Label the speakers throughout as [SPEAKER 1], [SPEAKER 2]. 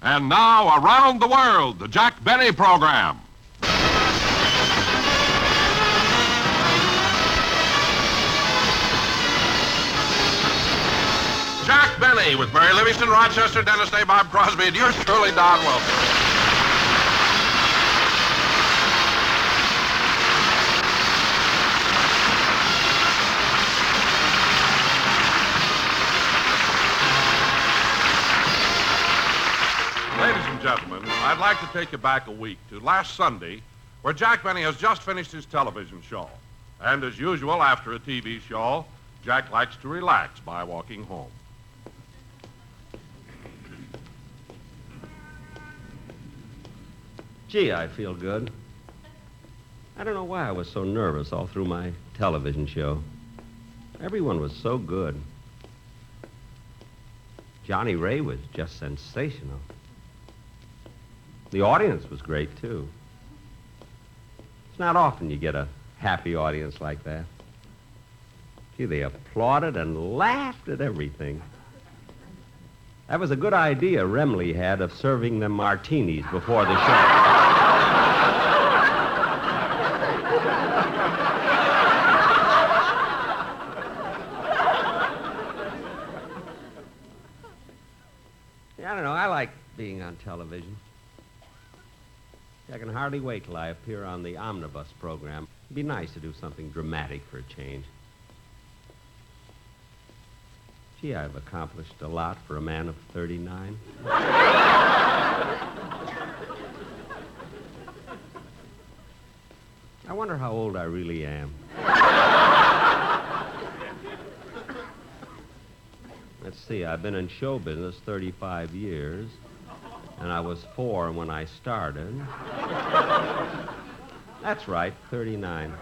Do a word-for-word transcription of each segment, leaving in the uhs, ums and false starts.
[SPEAKER 1] And now, Around the World, the Jack Benny Program. Jack Benny with Mary Livingston, Rochester, Dennis Day, Bob Crosby, and yours truly, Don Wilson. Ladies and gentlemen, I'd like to take you back a week to last Sunday, where Jack Benny has just finished his television show. And as usual, after a T V show, Jack likes to relax by walking home.
[SPEAKER 2] Gee, I feel good. I don't know why I was so nervous all through my television show. Everyone was so good. Johnny Ray was just sensational. The audience was great, too. It's not often you get a happy audience like that. Gee, they applauded and laughed at everything. That was a good idea Remley had of serving them martinis before the show. Yeah, I don't know. I like being on television. I can hardly wait till I appear on the Omnibus program. It'd be nice to do something dramatic for a change. Gee, I've accomplished a lot for a man of thirty-nine. I wonder how old I really am. Let's see, I've been in show business thirty-five years, and I was four when I started. That's right, thirty-nine.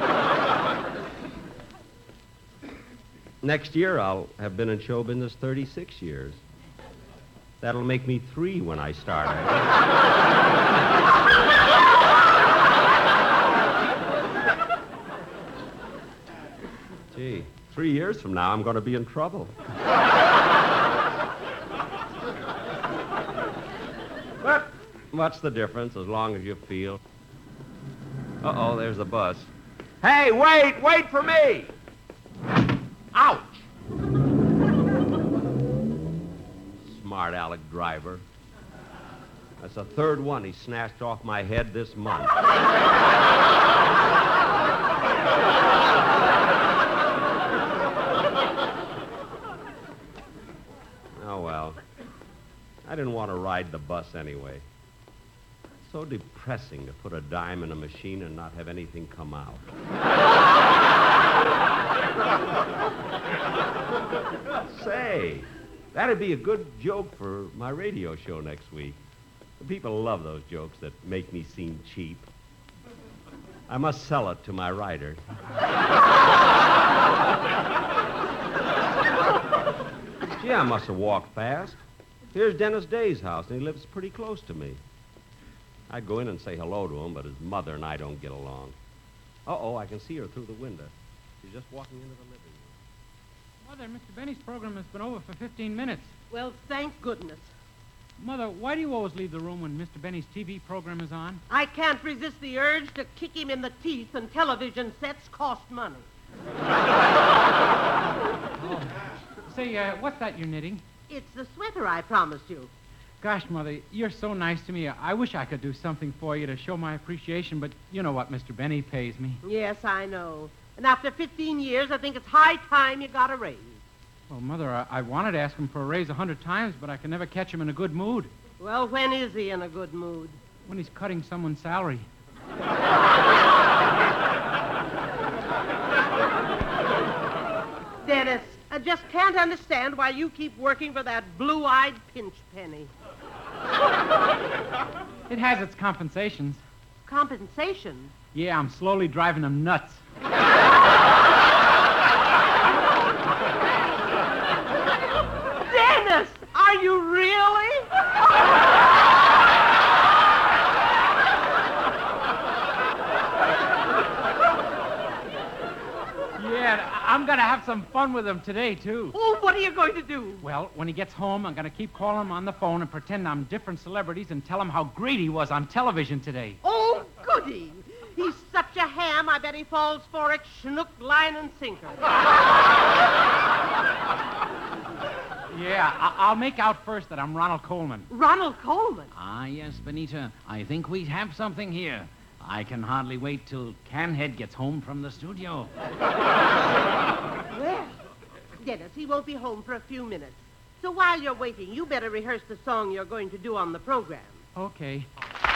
[SPEAKER 2] Next year, I'll have been in show business thirty-six years. That'll make me three when I started. Gee, three years from now, I'm going to be in trouble. But what's the difference as long as you feel? Uh-oh, there's the bus. Hey, wait, wait for me! Ouch! Smart aleck driver. That's the third one he snatched off my head this month. Oh, well. I didn't want to ride the bus anyway. So depressing to put a dime in a machine and not have anything come out. Say, that'd be a good joke for my radio show next week. The people love those jokes that make me seem cheap. I must sell it to my writer. Gee, I must have walked fast. Here's Dennis Day's house, and he lives pretty close to me. I'd go in and say hello to him, but his mother and I don't get along. Uh-oh, I can see her through the window. She's just walking into the living room.
[SPEAKER 3] Mother, Mister Benny's program has been over for fifteen minutes.
[SPEAKER 4] Well, thank goodness.
[SPEAKER 3] Mother, why do you always leave the room when Mister Benny's T V program is on?
[SPEAKER 4] I can't resist the urge to kick him in the teeth, and television sets cost money.
[SPEAKER 3] Oh. Say, uh, what's that you're knitting?
[SPEAKER 4] It's the sweater I promised you.
[SPEAKER 3] Gosh, Mother, you're so nice to me. I wish I could do something for you to show my appreciation, but you know what Mister Benny pays me.
[SPEAKER 4] Yes, I know. And after fifteen years, I think it's high time you got a raise.
[SPEAKER 3] Well, Mother, I, I wanted to ask him for a raise a hundred times, but I can never catch him in a good mood.
[SPEAKER 4] Well, when is he in a good mood?
[SPEAKER 3] When he's cutting someone's salary.
[SPEAKER 4] Dennis, I just can't understand why you keep working for that blue-eyed pinch penny.
[SPEAKER 3] It has its compensations.
[SPEAKER 4] Compensation?
[SPEAKER 3] Yeah, I'm slowly driving them nuts.
[SPEAKER 4] Dennis, are you really?
[SPEAKER 3] Yeah, I'm going to have some fun with him today, too.
[SPEAKER 4] Oh, what are you going to do?
[SPEAKER 3] Well, when he gets home, I'm going to keep calling him on the phone and pretend I'm different celebrities and tell him how great he was on television today.
[SPEAKER 4] Oh, goody. He's such a ham, I bet he falls for it, schnook, line, and sinker.
[SPEAKER 3] Yeah, I- I'll make out first that I'm Ronald Coleman.
[SPEAKER 4] Ronald Coleman?
[SPEAKER 5] Ah, yes, Benita. I think we have something here. I can hardly wait till Canhead gets home from the studio.
[SPEAKER 4] Well, Dennis, he won't be home for a few minutes. So while you're waiting, you better rehearse the song you're going to do on the program.
[SPEAKER 3] Okay.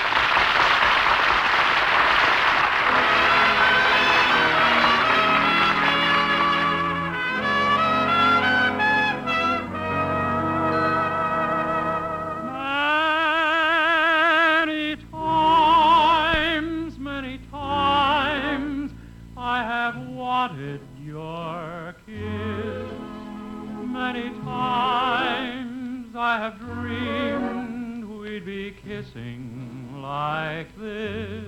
[SPEAKER 6] Your kiss. Many times I have dreamed we'd be kissing like this.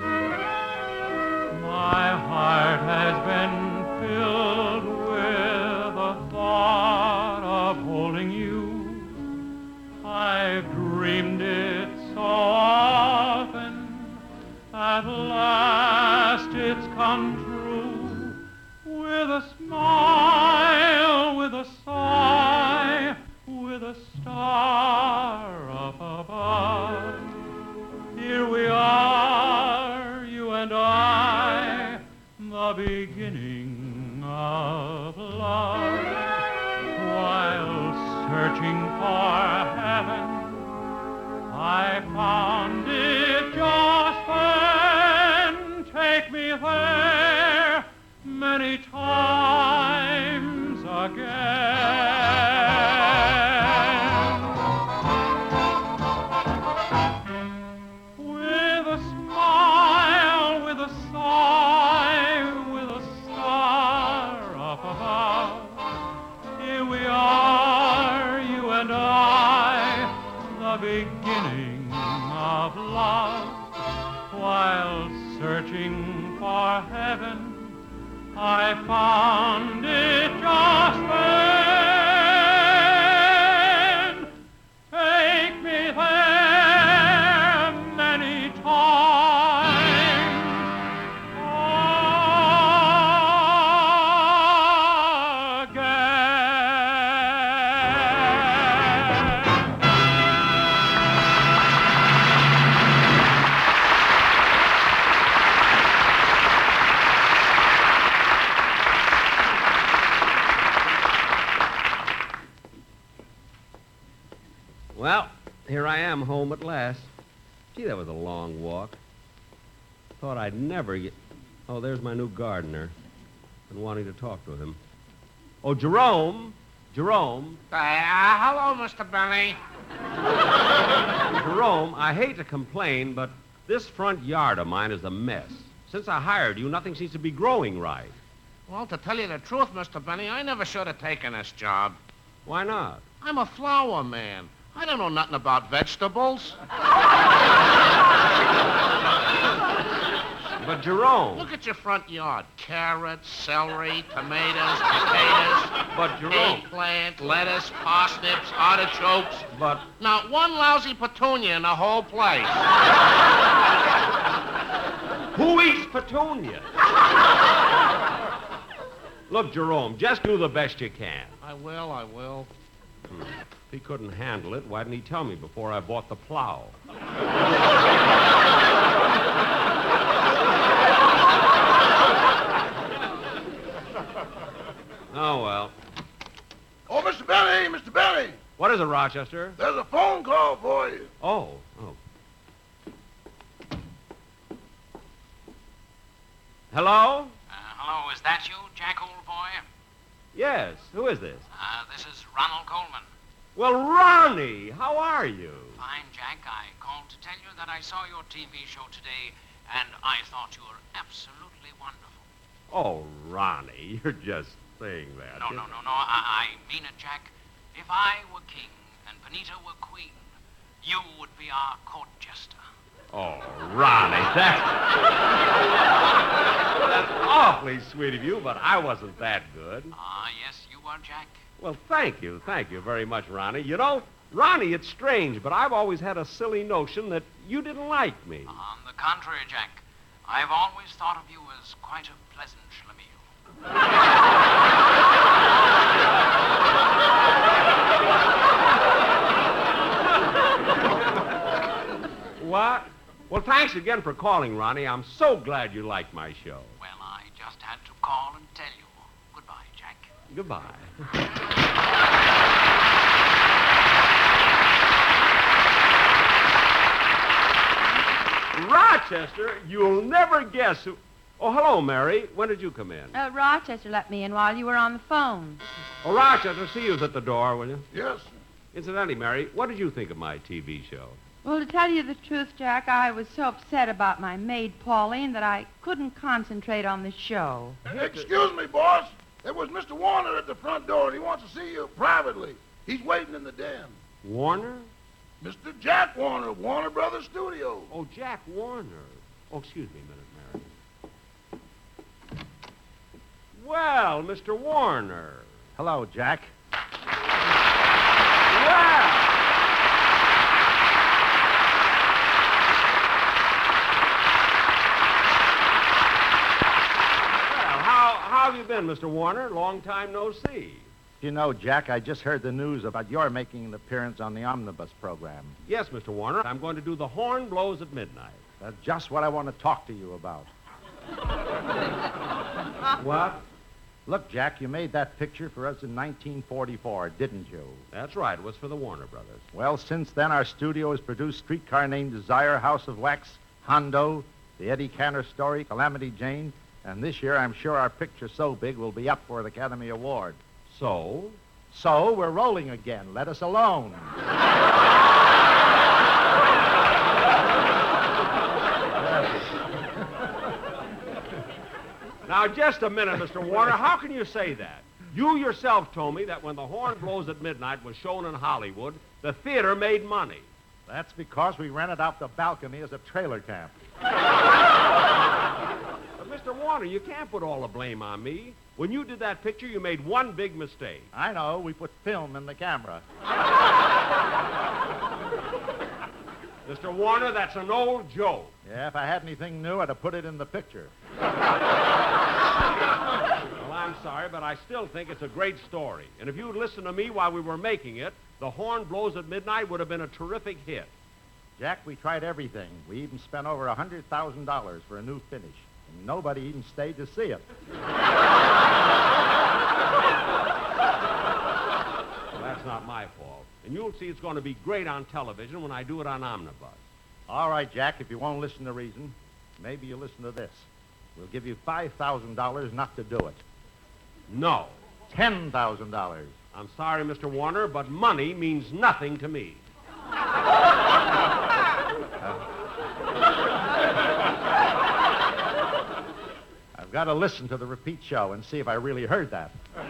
[SPEAKER 6] My heart has been filled with the thought of holding you. I've dreamed it so often, at last it's come true. With a smile, with a sigh, with a star up above. Here we are, you and I, the beginning of love. While searching for heaven, I found it just then. Take me there many times again. With a smile, with a sigh, with a star up above, here we are, you and I, the beginning of love. While searching for heaven, I found it just then. Take me there many times
[SPEAKER 2] Well, here I am home at last. Gee, that was a long walk. Thought I'd never get... Oh, there's my new gardener. Been wanting to talk to him. Oh, Jerome! Jerome!
[SPEAKER 7] Uh, hello, Mister Benny.
[SPEAKER 2] Jerome, I hate to complain, but this front yard of mine is a mess. Since I hired you, nothing seems to be growing right.
[SPEAKER 7] Well, to tell you the truth, Mister Benny, I never should have taken this job.
[SPEAKER 2] Why not?
[SPEAKER 7] I'm a flower man. I don't know nothing about vegetables.
[SPEAKER 2] But, Jerome...
[SPEAKER 7] Look at your front yard. Carrots, celery, tomatoes, potatoes.
[SPEAKER 2] But, Jerome...
[SPEAKER 7] Eggplant, lettuce, parsnips, artichokes.
[SPEAKER 2] But...
[SPEAKER 7] Not one lousy petunia in the whole place.
[SPEAKER 2] Who eats petunia? Look, Jerome, just do the best you can.
[SPEAKER 7] I will, I will.
[SPEAKER 2] Hmm. If he couldn't handle it, why didn't he tell me before I bought the plow? Oh, well.
[SPEAKER 8] Oh, Mister Benny, Mister Benny.
[SPEAKER 2] What is it, Rochester?
[SPEAKER 8] There's a phone call for you.
[SPEAKER 2] Oh, oh. Hello?
[SPEAKER 5] Uh, hello, is that you, Jack, old boy?
[SPEAKER 2] Yes, who is this?
[SPEAKER 5] Uh, this is Ronald Coleman.
[SPEAKER 2] Well, Ronnie, how are you?
[SPEAKER 5] Fine, Jack. I called to tell you that I saw your T V show today, and I thought you were absolutely wonderful.
[SPEAKER 2] Oh, Ronnie, you're just saying that.
[SPEAKER 5] No, no, no, no. I, I mean it, Jack. If I were king and Benita were queen, you would be our court jester.
[SPEAKER 2] Oh, Ronnie, that's... that's awfully sweet of you, but I wasn't that good.
[SPEAKER 5] Ah, yes, are, Jack.
[SPEAKER 2] Well, thank you. Thank you very much, Ronnie. You know, Ronnie, it's strange, but I've always had a silly notion that you didn't like me.
[SPEAKER 5] On the contrary, Jack, I've always thought of you as quite a pleasant schlemiel.
[SPEAKER 2] What? Well, thanks again for calling, Ronnie. I'm so glad you like my show.
[SPEAKER 5] Well, I just had to call and tell you. Goodbye, Jack.
[SPEAKER 2] Goodbye. Rochester, you'll never guess who... Oh, hello, Mary. When did you come in?
[SPEAKER 9] Uh, Rochester let me in while you were on the phone.
[SPEAKER 2] Oh, Rochester, see you at the door, will you?
[SPEAKER 8] Yes.
[SPEAKER 2] Incidentally, Mary, what did you think of my T V show?
[SPEAKER 9] Well, to tell you the truth, Jack, I was so upset about my maid, Pauline, that I couldn't concentrate on the show.
[SPEAKER 8] Excuse me, boss. There was Mister Warner at the front door, and he wants to see you privately. He's waiting in the den.
[SPEAKER 2] Warner?
[SPEAKER 8] Mister Jack Warner of Warner Brothers Studios.
[SPEAKER 2] Oh, Jack Warner. Oh, excuse me a minute, Mary. Well, Mister Warner.
[SPEAKER 10] Hello, Jack.
[SPEAKER 2] Well. Well, how, how have you been, Mister Warner? Long time no see.
[SPEAKER 10] You know, Jack, I just heard the news about your making an appearance on the Omnibus program.
[SPEAKER 2] Yes, Mister Warner. I'm going to do The Horn Blows at Midnight.
[SPEAKER 10] That's just what I want to talk to you about.
[SPEAKER 2] What?
[SPEAKER 10] Look, Jack, you made that picture for us in nineteen forty-four, didn't you?
[SPEAKER 2] That's right. It was for the Warner Brothers.
[SPEAKER 10] Well, since then, our studio has produced Streetcar Named Desire, House of Wax, Hondo, The Eddie Cantor Story, Calamity Jane, and this year I'm sure our picture's so big we'll be up for an Academy Award.
[SPEAKER 2] So?
[SPEAKER 10] So, we're rolling again. Let us alone.
[SPEAKER 2] Now, just a minute, Mister Warner. How can you say that? You yourself told me that when The Horn Blows at Midnight was shown in Hollywood, the theater made money.
[SPEAKER 10] That's because we rented out the balcony as a trailer camp.
[SPEAKER 2] But, Mister Warner, you can't put all the blame on me. When you did that picture, you made one big mistake.
[SPEAKER 10] I know. We put film in the camera.
[SPEAKER 2] Mister Warner, that's an old joke.
[SPEAKER 10] Yeah, if I had anything new, I'd have put it in the picture.
[SPEAKER 2] Well, I'm sorry, but I still think it's a great story. And if you'd listened to me while we were making it, The Horn Blows at Midnight would have been a terrific hit.
[SPEAKER 10] Jack, we tried everything. We even spent over one hundred thousand dollars for a new finish. And nobody even stayed to see it.
[SPEAKER 2] Well, that's not my fault. And you'll see it's going to be great on television when I do it on Omnibus.
[SPEAKER 10] All right, Jack, if you won't listen to reason, maybe you'll listen to this. We'll give you five thousand dollars not to do it.
[SPEAKER 2] No.
[SPEAKER 10] ten thousand dollars.
[SPEAKER 2] I'm sorry, Mister Warner, but money means nothing to me.
[SPEAKER 10] I've got to listen to the repeat show and see if I really heard that.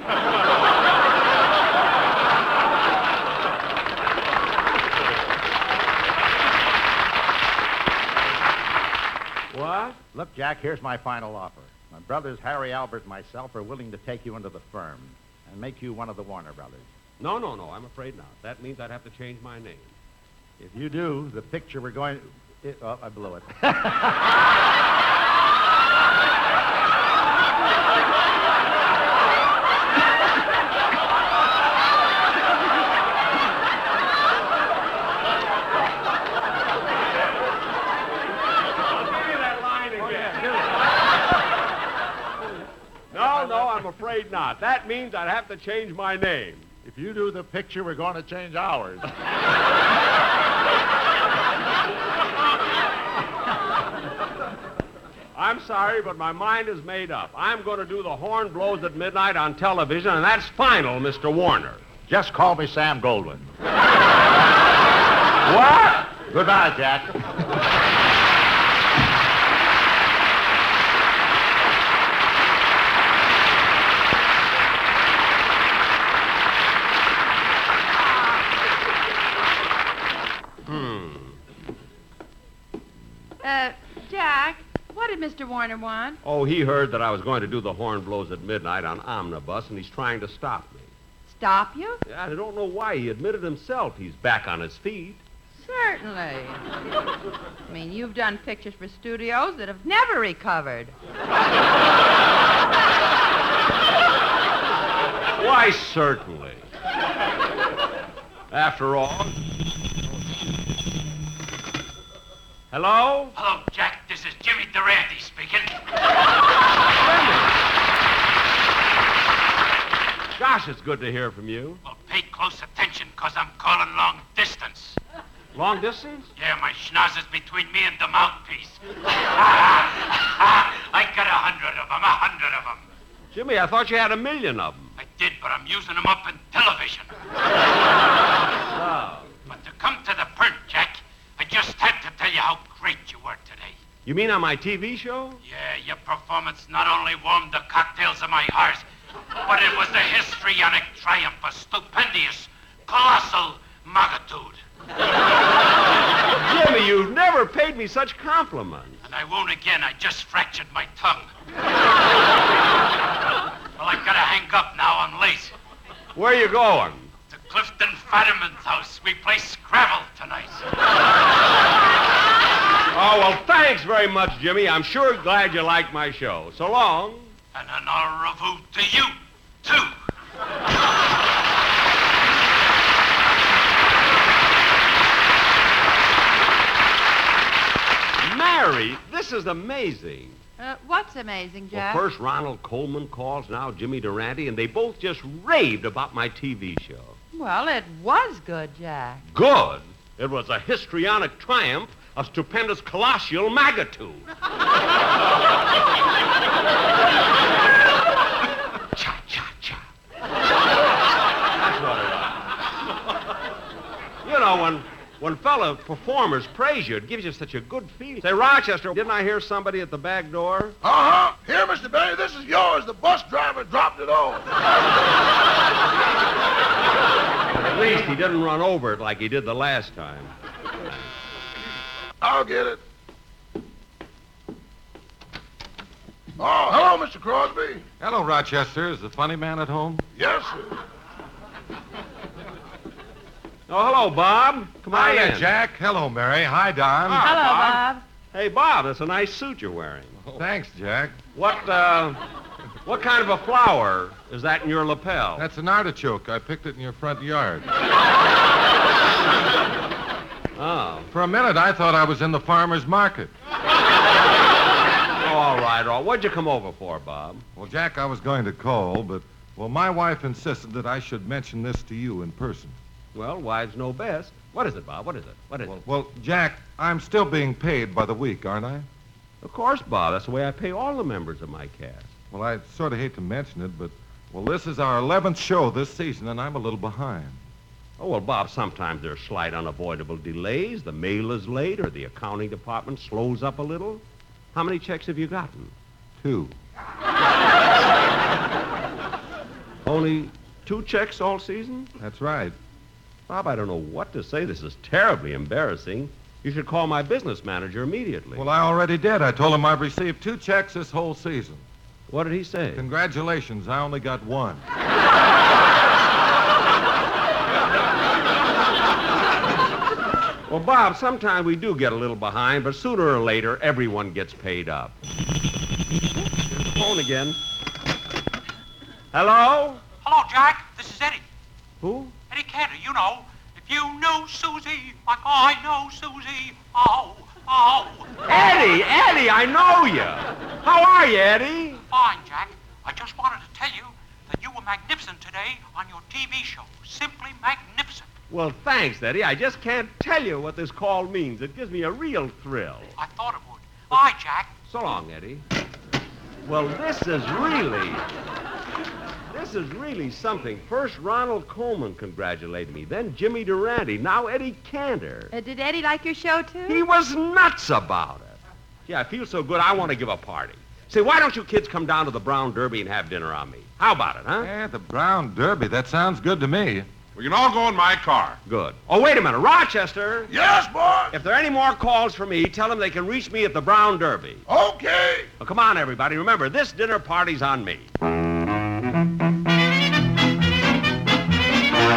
[SPEAKER 2] What?
[SPEAKER 10] Look, Jack, here's my final offer. My brothers Harry, Albert, and myself are willing to take you into the firm and make you one of the Warner Brothers.
[SPEAKER 2] No, no, no, I'm afraid not. That means I'd have to change my name.
[SPEAKER 10] If you do, the picture we're going... It, oh, I blew it.
[SPEAKER 2] No, no, I'm afraid not. That means I'd have to change my name.
[SPEAKER 10] If you do the picture, we're going to change ours.
[SPEAKER 2] I'm sorry, but my mind is made up. I'm going to do The Horn Blows at Midnight on television, and that's final, Mister Warner.
[SPEAKER 10] Just call me Sam Goldwyn.
[SPEAKER 2] What?
[SPEAKER 10] Goodbye, Jack.
[SPEAKER 9] Uh, Jack, what did Mister Warner want?
[SPEAKER 2] Oh, he heard that I was going to do The Horn Blows at Midnight on Omnibus, and he's trying to stop me.
[SPEAKER 9] stop you?
[SPEAKER 2] Yeah, I don't know why. He admitted himself he's back on his feet.
[SPEAKER 9] Certainly. I mean, you've done pictures for studios that have never recovered.
[SPEAKER 2] Why, certainly. After all... Hello?
[SPEAKER 5] Hello, Jack. This is Jimmy Durante speaking.
[SPEAKER 2] Gosh, it's good to hear from you.
[SPEAKER 5] Well, pay close attention, because I'm calling long distance.
[SPEAKER 2] Long distance?
[SPEAKER 5] Yeah, my schnozzer's between me and the mouthpiece. I got a hundred of them, a hundred of them.
[SPEAKER 2] Jimmy, I thought you had a million of them.
[SPEAKER 5] I did, but I'm using them up in television.
[SPEAKER 2] Oh.
[SPEAKER 5] But to come to the point, Jack, I just had to tell you how great you were today.
[SPEAKER 2] You mean on my T V show?
[SPEAKER 5] Yeah, your performance not only warmed the cocktails of my heart, but it was the histrionic triumph of stupendous, colossal magnitude.
[SPEAKER 2] Jimmy, you've never paid me such compliments.
[SPEAKER 5] And I won't again. I just fractured my tongue. Well, I've got to hang up now. I'm late.
[SPEAKER 2] Where are you going?
[SPEAKER 5] To Clifton Fadiman's house. We play Scrabble tonight.
[SPEAKER 2] Oh, well, thanks very much, Jimmy. I'm sure glad you liked my show. So long.
[SPEAKER 5] And an au revoir to you, too.
[SPEAKER 2] Mary, this is amazing.
[SPEAKER 9] Uh, what's amazing,
[SPEAKER 2] Well,
[SPEAKER 9] Jack?
[SPEAKER 2] first Ronald Coleman calls, now Jimmy Durante, and they both just raved about my T V show.
[SPEAKER 9] Well, it was good, Jack.
[SPEAKER 2] Good. It was a histrionic triumph of stupendous colossal magnitude. Cha, cha, cha. That's what it was. You know, when, when fellow performers praise you, it gives you such a good feeling. Say, Rochester, didn't I hear somebody at the back door?
[SPEAKER 8] Uh-huh. Here, Mister Benny, this is yours. The bus driver dropped it off.
[SPEAKER 2] At least he didn't run over it like he did the last time.
[SPEAKER 8] I'll get it. Oh, hello, Mister Crosby.
[SPEAKER 1] Hello, Rochester. Is the funny man at home?
[SPEAKER 8] Yes, sir.
[SPEAKER 2] Oh, hello, Bob. Come on
[SPEAKER 1] Hiya,
[SPEAKER 2] in.
[SPEAKER 1] Jack. Hello, Mary. Hi, Don.
[SPEAKER 2] Ah,
[SPEAKER 9] Hello,
[SPEAKER 2] Bob.
[SPEAKER 9] Bob.
[SPEAKER 2] Hey, Bob, that's a nice suit you're wearing.
[SPEAKER 1] Thanks, Jack.
[SPEAKER 2] What, uh, what kind of a flower is that in your lapel?
[SPEAKER 1] That's an artichoke. I picked it in your front yard.
[SPEAKER 2] Oh.
[SPEAKER 1] For a minute, I thought I was in the farmer's market.
[SPEAKER 2] Oh, all right, all right. What'd you come over for, Bob?
[SPEAKER 1] Well, Jack, I was going to call, but, well, my wife insisted that I should mention this to you in person.
[SPEAKER 2] Well, wives know best. What is it, Bob? What is it? What is
[SPEAKER 1] Well,
[SPEAKER 2] it?
[SPEAKER 1] well, Jack, I'm still being paid by the week, aren't I?
[SPEAKER 2] Of course, Bob. That's the way I pay all the members of my cast.
[SPEAKER 1] Well, I sort of hate to mention it, but, well, this is our eleventh show this season, and I'm a little behind.
[SPEAKER 2] Oh, well, Bob, sometimes there's slight unavoidable delays. The mail is late or the accounting department slows up a little. How many checks have you gotten?
[SPEAKER 1] Two.
[SPEAKER 2] Only two checks all season?
[SPEAKER 1] That's right.
[SPEAKER 2] Bob, I don't know what to say. This is terribly embarrassing. You should call my business manager immediately.
[SPEAKER 1] Well, I already did. I told him I've received two checks this whole season.
[SPEAKER 2] What did he say?
[SPEAKER 1] Congratulations, I only got one.
[SPEAKER 2] Well, Bob, sometimes we do get a little behind, but sooner or later, everyone gets paid up. Here's the phone again. Hello?
[SPEAKER 5] Hello, Jack. This is Eddie.
[SPEAKER 2] Who?
[SPEAKER 5] Eddie Cantor, you know. If you knew Susie, like I know Susie. Oh, oh.
[SPEAKER 2] Eddie, Eddie, I know you. How are you, Eddie?
[SPEAKER 5] Fine, Jack. I just wanted to tell you that you were magnificent today on your T V show. Simply magnificent.
[SPEAKER 2] Well, thanks, Eddie. I just can't tell you what this call means. It gives me a real thrill.
[SPEAKER 5] I thought it would. Bye, Jack.
[SPEAKER 2] So long, Eddie. Well, this is really... This is really something. First, Ronald Coleman congratulated me. Then Jimmy Durante. Now Eddie Cantor.
[SPEAKER 9] Uh, did Eddie like your show, too?
[SPEAKER 2] He was nuts about it. Yeah, I feel so good, I want to give a party. Say, why don't you kids come down to the Brown Derby and have dinner on me? How about it, huh?
[SPEAKER 1] Yeah, the Brown Derby. That sounds good to me.
[SPEAKER 11] We can all go in my car.
[SPEAKER 2] Good. Oh, wait a minute. Rochester.
[SPEAKER 8] Yes, boss.
[SPEAKER 2] If there are any more calls for me, tell them they can reach me at the Brown Derby.
[SPEAKER 8] Okay.
[SPEAKER 2] Well, come on, everybody. Remember, this dinner party's on me.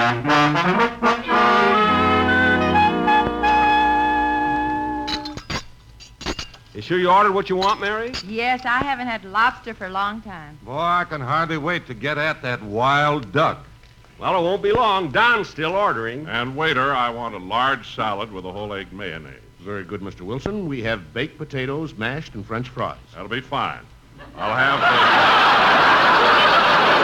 [SPEAKER 2] You sure you ordered what you want, Mary?
[SPEAKER 9] Yes, I haven't had lobster for a long time.
[SPEAKER 11] Boy, I can hardly wait to get at that wild duck.
[SPEAKER 2] Well, it won't be long. Don's still ordering.
[SPEAKER 1] And waiter, I want a large salad with a whole egg mayonnaise.
[SPEAKER 12] Very good, Mister Wilson. We have baked potatoes, mashed, and French fries.
[SPEAKER 1] That'll be fine. I'll have the...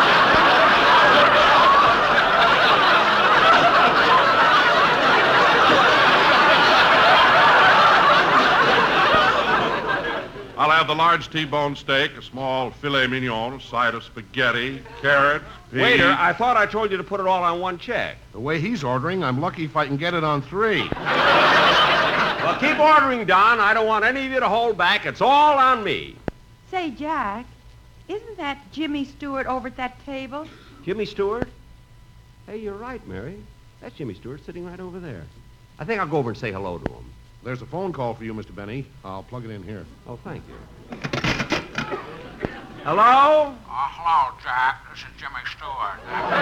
[SPEAKER 1] I'll have the large T-bone steak, a small filet mignon, a side of spaghetti, carrots, peas.
[SPEAKER 2] Waiter, I thought I told you to put it all on one check.
[SPEAKER 12] The way he's ordering, I'm lucky if I can get it on three.
[SPEAKER 2] Well, keep ordering, Don. I don't want any of you to hold back. It's all on me.
[SPEAKER 9] Say, Jack, isn't that Jimmy Stewart over at that table?
[SPEAKER 2] Jimmy Stewart? Hey, you're right, Mary. That's Jimmy Stewart sitting right over there. I think I'll go over and say hello to him.
[SPEAKER 12] There's a phone call for you, Mister Benny. I'll plug it in here.
[SPEAKER 2] Oh, thank you. Hello?
[SPEAKER 7] Oh, hello, Jack. This is Jimmy Stewart.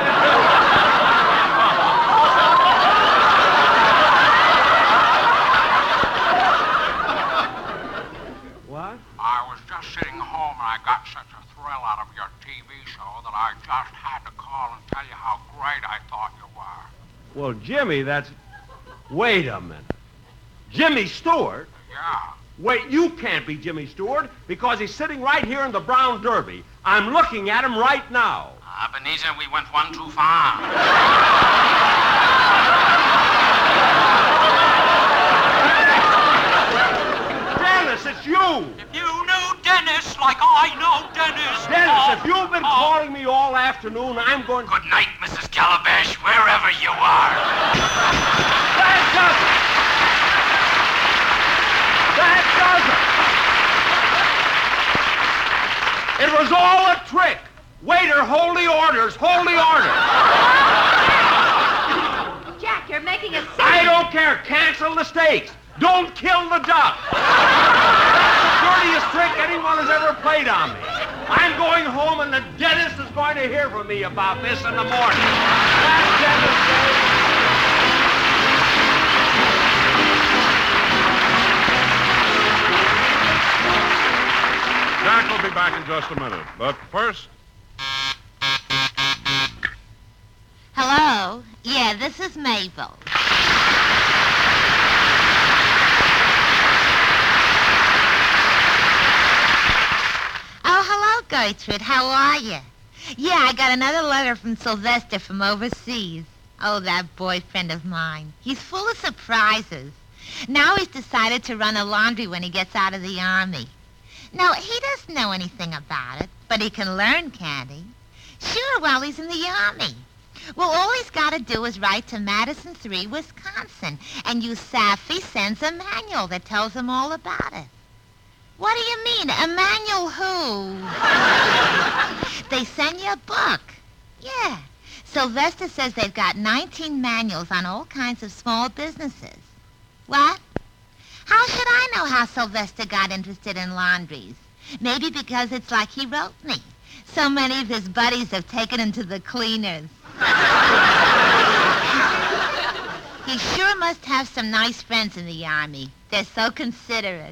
[SPEAKER 2] What?
[SPEAKER 7] I was just sitting home and I got such a thrill out of your T V show that I just had to call and tell you how great I thought you were.
[SPEAKER 2] Well, Jimmy, that's... Wait a minute. Jimmy Stewart?
[SPEAKER 7] Yeah.
[SPEAKER 2] Wait, you can't be Jimmy Stewart because he's sitting right here in the Brown Derby. I'm looking at him right now.
[SPEAKER 5] Ebenezer, we went one too far.
[SPEAKER 2] Dennis, it's you!
[SPEAKER 6] If you knew Dennis like I know Dennis...
[SPEAKER 2] Dennis, if you've been calling me all afternoon, I'm going...
[SPEAKER 5] Good night, Missus Calabash, wherever you are.
[SPEAKER 2] That does it! That does it! It was all a trick. Waiter, hold the orders, hold the orders.
[SPEAKER 9] Jack, you're making a scene.
[SPEAKER 2] I don't care. Cancel the steaks. Don't kill the duck. That's the dirtiest trick anyone has ever played on me. I'm going home, and the dentist is going to hear from me about this in the morning. That's dentist day.
[SPEAKER 1] Jack will be back in just a minute. But first...
[SPEAKER 13] Hello? Yeah, this is Mabel. Oh, hello, Gertrude. How are you? Yeah, I got another letter from Sylvester from overseas. Oh, that boyfriend of mine. He's full of surprises. Now he's decided to run a laundry when he gets out of the Army. No, he doesn't know anything about it, but he can learn, can't he? Sure, while he's in the Army. Well, all he's got to do is write to Madison three, Wisconsin, and U S A F I sends a manual that tells him all about it. What do you mean, a manual who? They send you a book. Yeah. Sylvester says they've got nineteen manuals on all kinds of small businesses. What? How should I know how Sylvester got interested in laundries? Maybe because it's like he wrote me. So many of his buddies have taken him to the cleaners. He sure must have some nice friends in the Army. They're so considerate.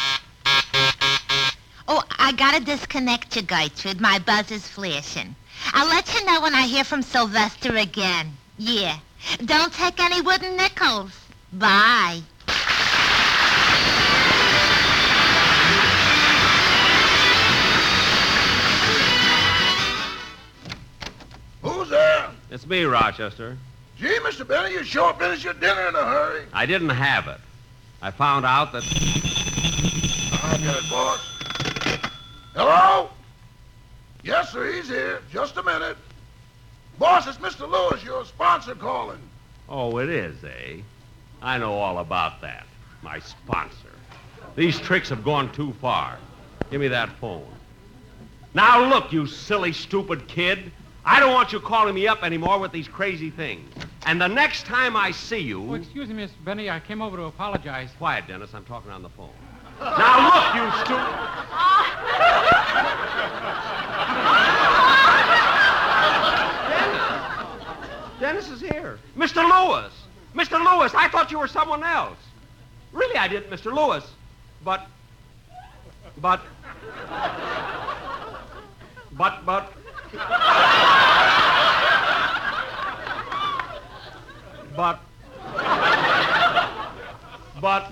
[SPEAKER 13] Oh, I gotta disconnect you, Gertrude. My buzz is flashing. I'll let you know when I hear from Sylvester again. Yeah. Don't take any wooden nickels. Bye.
[SPEAKER 8] Who's there?
[SPEAKER 2] It's me, Rochester.
[SPEAKER 8] Gee, Mister Benny, you sure finished your dinner in a hurry.
[SPEAKER 2] I didn't have it. I found out that...
[SPEAKER 8] I'll get it, boss. Hello? Yes, sir, he's here. Just a minute. Boss, it's Mister Lewis, your sponsor, calling.
[SPEAKER 2] Oh, it is, eh? I know all about that. My sponsor. These tricks have gone too far. Give me that phone. Now, look, you silly, stupid kid. I don't want you calling me up anymore with these crazy things. And the next time I see you...
[SPEAKER 3] Oh, excuse me, Mister Benny. I came over to apologize.
[SPEAKER 2] Quiet, Dennis. I'm talking on the phone. Now, look, you stupid... Dennis is here. Mister Lewis! Mister Lewis, I thought you were someone else. Really, I didn't, Mister Lewis. But, but, but, but, but, but,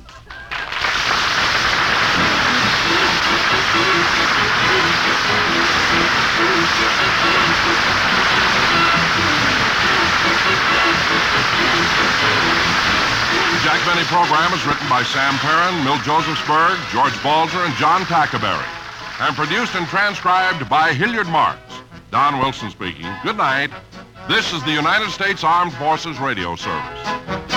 [SPEAKER 1] The Jack Benny program is written by Sam Perrin, Milt Josephsberg, George Balzer, and John Tackaberry, and produced and transcribed by Hilliard Marks. Don Wilson speaking. Good night. This is the United States Armed Forces Radio Service.